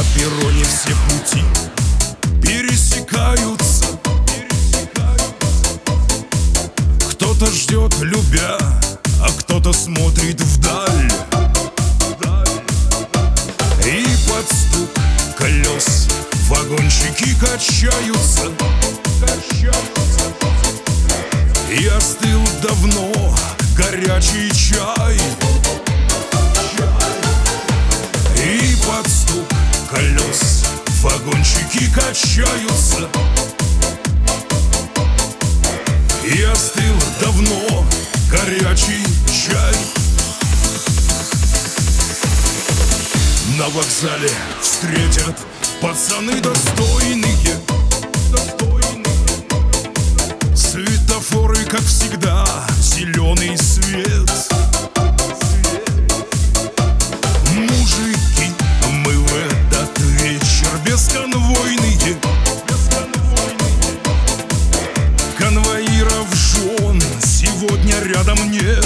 перроне все пути пересекаются. Кто-то ждет, любя, а кто-то смотрит вдаль. И под стук колес вагончики качаются. И остыл давно горячий чай. И под стук колес вагончики качаются. И остыл давно горячий чай. На вокзале встретят пацаны достойные. Светофоры, как всегда, зеленый свет. Мужики, мы в этот вечер бесконвойные. Конвоиров жен сегодня рядом нет.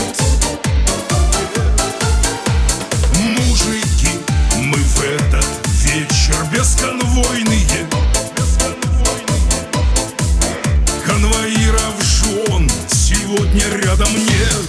Мужики, мы в этот вечер бесконвойные. Конвоиров жен сегодня рядом нет.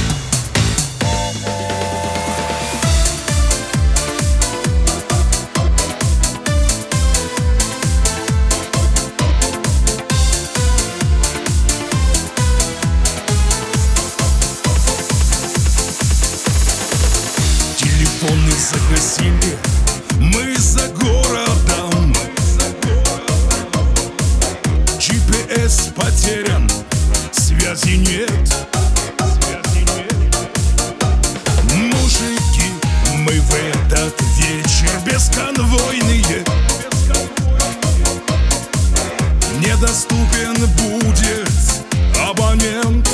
Телефоны загасили, мы за городом. GPS потерян, связи нет. Мужики, мы в этот вечер бесконвойные. Недоступен будет абонент.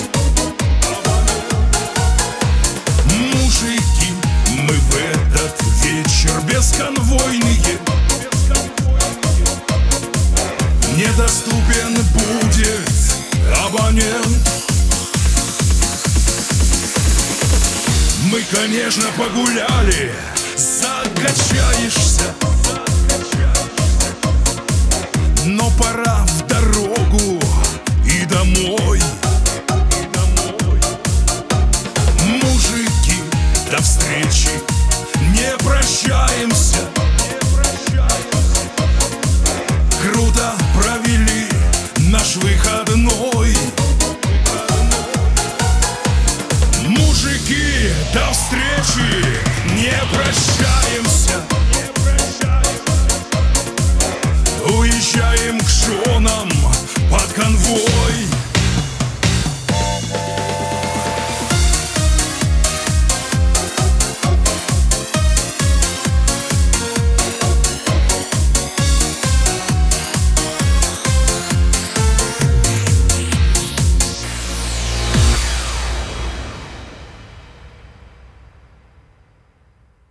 Мужики, мы в этот вечер бесконвойные. Недоступен будет абонент. Мы, конечно, погуляли, закачаешься, но пора в дорогу и домой. Мужики, до встречи, не прощаемся. Круто провели наш выходной. Мужики, до встречи, не прощаемся. Уезжаем к женам под конвой.